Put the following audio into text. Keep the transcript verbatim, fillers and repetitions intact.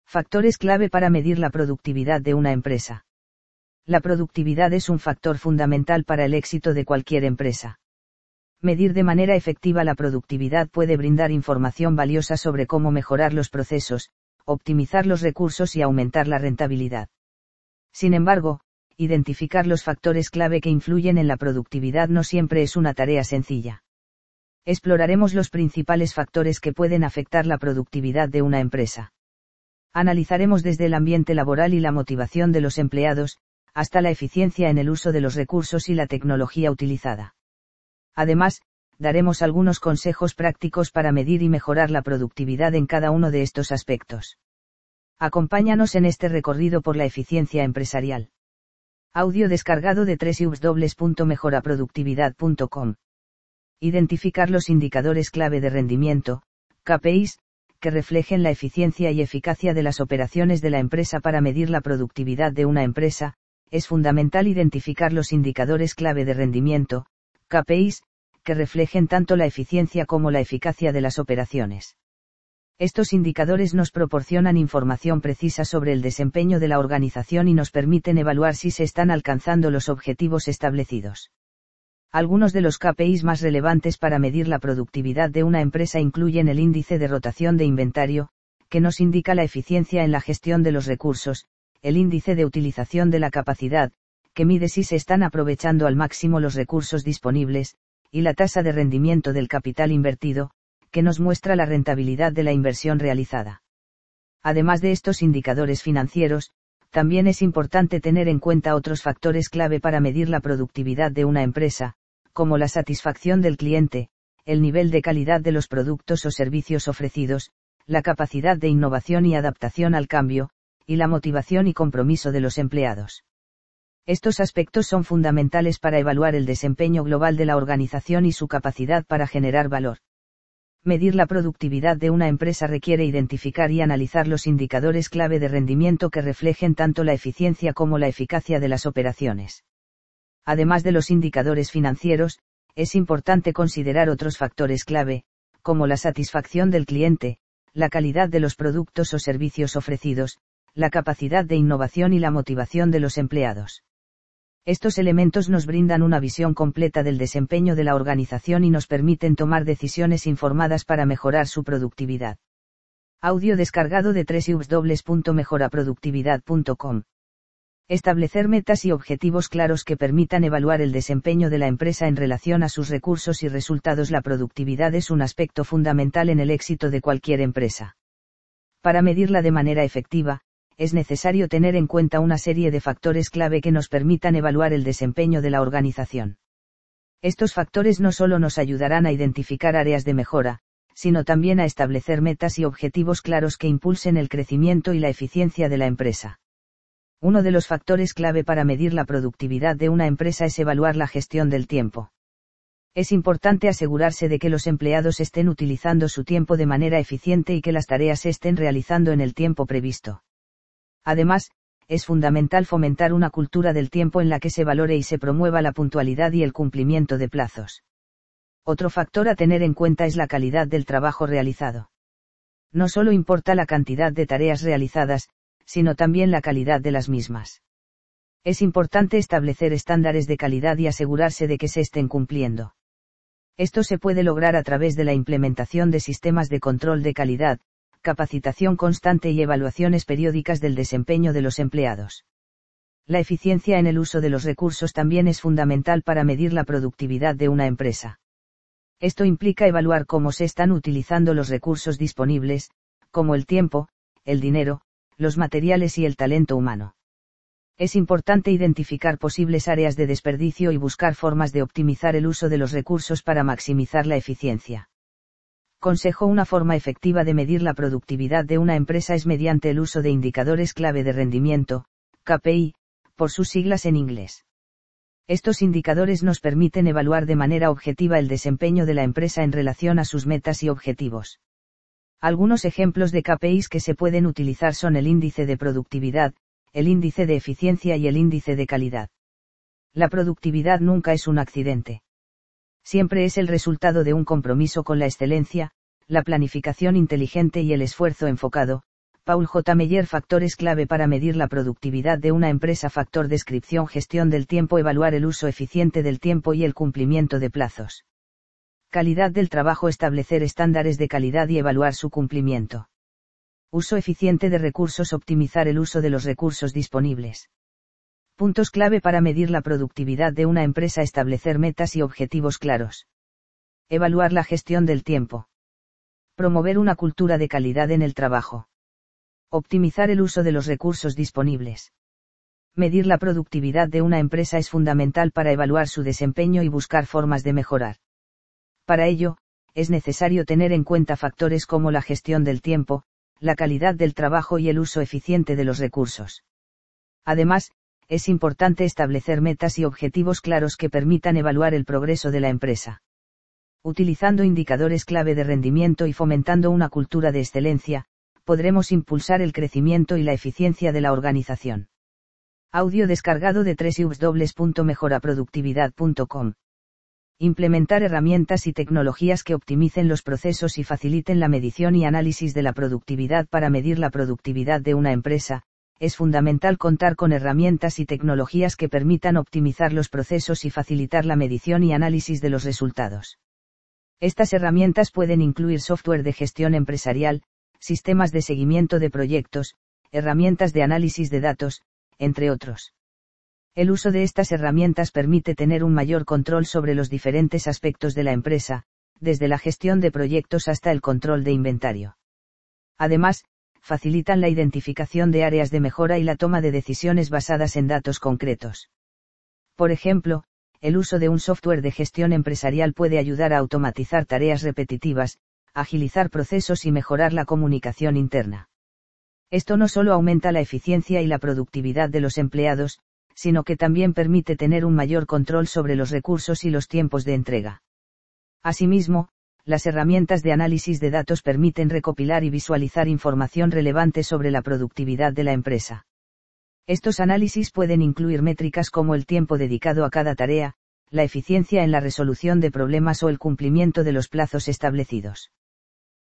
Factores clave para medir la productividad de una empresa. La productividad es un factor fundamental para el éxito de cualquier empresa. Medir de manera efectiva la productividad puede brindar información valiosa sobre cómo mejorar los procesos, optimizar los recursos y aumentar la rentabilidad. Sin embargo, identificar los factores clave que influyen en la productividad no siempre es una tarea sencilla. Exploraremos los principales factores que pueden afectar la productividad de una empresa. Analizaremos desde el ambiente laboral y la motivación de los empleados, hasta la eficiencia en el uso de los recursos y la tecnología utilizada. Además, daremos algunos consejos prácticos para medir y mejorar la productividad en cada uno de estos aspectos. Acompáñanos en este recorrido por la eficiencia empresarial. Audio descargado de doble u doble u doble u punto mejora productividad punto com. Identificar los indicadores clave de rendimiento, K P Is, que reflejen la eficiencia y eficacia de las operaciones de la empresa. Para medir la productividad de una empresa, es fundamental identificar los indicadores clave de rendimiento, K P Is, que reflejen tanto la eficiencia como la eficacia de las operaciones. Estos indicadores nos proporcionan información precisa sobre el desempeño de la organización y nos permiten evaluar si se están alcanzando los objetivos establecidos. Algunos de los K P Is más relevantes para medir la productividad de una empresa incluyen el índice de rotación de inventario, que nos indica la eficiencia en la gestión de los recursos, el índice de utilización de la capacidad, que mide si se están aprovechando al máximo los recursos disponibles, y la tasa de rendimiento del capital invertido, que nos muestra la rentabilidad de la inversión realizada. Además de estos indicadores financieros, también es importante tener en cuenta otros factores clave para medir la productividad de una empresa, como la satisfacción del cliente, el nivel de calidad de los productos o servicios ofrecidos, la capacidad de innovación y adaptación al cambio, y la motivación y compromiso de los empleados. Estos aspectos son fundamentales para evaluar el desempeño global de la organización y su capacidad para generar valor. Medir la productividad de una empresa requiere identificar y analizar los indicadores clave de rendimiento que reflejen tanto la eficiencia como la eficacia de las operaciones. Además de los indicadores financieros, es importante considerar otros factores clave, como la satisfacción del cliente, la calidad de los productos o servicios ofrecidos, la capacidad de innovación y la motivación de los empleados. Estos elementos nos brindan una visión completa del desempeño de la organización y nos permiten tomar decisiones informadas para mejorar su productividad. Audio descargado de doble u doble u doble u punto mejora productividad punto com. Establecer metas y objetivos claros que permitan evaluar el desempeño de la empresa en relación a sus recursos y resultados. La productividad es un aspecto fundamental en el éxito de cualquier empresa. Para medirla de manera efectiva, es necesario tener en cuenta una serie de factores clave que nos permitan evaluar el desempeño de la organización. Estos factores no solo nos ayudarán a identificar áreas de mejora, sino también a establecer metas y objetivos claros que impulsen el crecimiento y la eficiencia de la empresa. Uno de los factores clave para medir la productividad de una empresa es evaluar la gestión del tiempo. Es importante asegurarse de que los empleados estén utilizando su tiempo de manera eficiente y que las tareas se estén realizando en el tiempo previsto. Además, es fundamental fomentar una cultura del tiempo en la que se valore y se promueva la puntualidad y el cumplimiento de plazos. Otro factor a tener en cuenta es la calidad del trabajo realizado. No solo importa la cantidad de tareas realizadas, sino también la calidad de las mismas. Es importante establecer estándares de calidad y asegurarse de que se estén cumpliendo. Esto se puede lograr a través de la implementación de sistemas de control de calidad, capacitación constante y evaluaciones periódicas del desempeño de los empleados. La eficiencia en el uso de los recursos también es fundamental para medir la productividad de una empresa. Esto implica evaluar cómo se están utilizando los recursos disponibles, como el tiempo, el dinero, los materiales y el talento humano. Es importante identificar posibles áreas de desperdicio y buscar formas de optimizar el uso de los recursos para maximizar la eficiencia. Consejo: una forma efectiva de medir la productividad de una empresa es mediante el uso de indicadores clave de rendimiento, K P I, por sus siglas en inglés. Estos indicadores nos permiten evaluar de manera objetiva el desempeño de la empresa en relación a sus metas y objetivos. Algunos ejemplos de K P Is que se pueden utilizar son el índice de productividad, el índice de eficiencia y el índice de calidad. La productividad nunca es un accidente. Siempre es el resultado de un compromiso con la excelencia, la planificación inteligente y el esfuerzo enfocado, Paul J. Meyer. Factores clave para medir la productividad de una empresa. Factor descripción: gestión del tiempo, evaluar el uso eficiente del tiempo y el cumplimiento de plazos. Calidad del trabajo: establecer estándares de calidad y evaluar su cumplimiento. Uso eficiente de recursos: optimizar el uso de los recursos disponibles. Puntos clave para medir la productividad de una empresa: establecer metas y objetivos claros. Evaluar la gestión del tiempo. Promover una cultura de calidad en el trabajo. Optimizar el uso de los recursos disponibles. Medir la productividad de una empresa es fundamental para evaluar su desempeño y buscar formas de mejorar. Para ello, es necesario tener en cuenta factores como la gestión del tiempo, la calidad del trabajo y el uso eficiente de los recursos. Además, es importante establecer metas y objetivos claros que permitan evaluar el progreso de la empresa. Utilizando indicadores clave de rendimiento y fomentando una cultura de excelencia, podremos impulsar el crecimiento y la eficiencia de la organización. Audio descargado de doble u doble u doble u punto mejora productividad punto com. Implementar herramientas y tecnologías que optimicen los procesos y faciliten la medición y análisis de la productividad. Para medir la productividad de una empresa, es fundamental contar con herramientas y tecnologías que permitan optimizar los procesos y facilitar la medición y análisis de los resultados. Estas herramientas pueden incluir software de gestión empresarial, sistemas de seguimiento de proyectos, herramientas de análisis de datos, entre otros. El uso de estas herramientas permite tener un mayor control sobre los diferentes aspectos de la empresa, desde la gestión de proyectos hasta el control de inventario. Además, facilitan la identificación de áreas de mejora y la toma de decisiones basadas en datos concretos. Por ejemplo, el uso de un software de gestión empresarial puede ayudar a automatizar tareas repetitivas, agilizar procesos y mejorar la comunicación interna. Esto no solo aumenta la eficiencia y la productividad de los empleados, sino que también permite tener un mayor control sobre los recursos y los tiempos de entrega. Asimismo, las herramientas de análisis de datos permiten recopilar y visualizar información relevante sobre la productividad de la empresa. Estos análisis pueden incluir métricas como el tiempo dedicado a cada tarea, la eficiencia en la resolución de problemas o el cumplimiento de los plazos establecidos.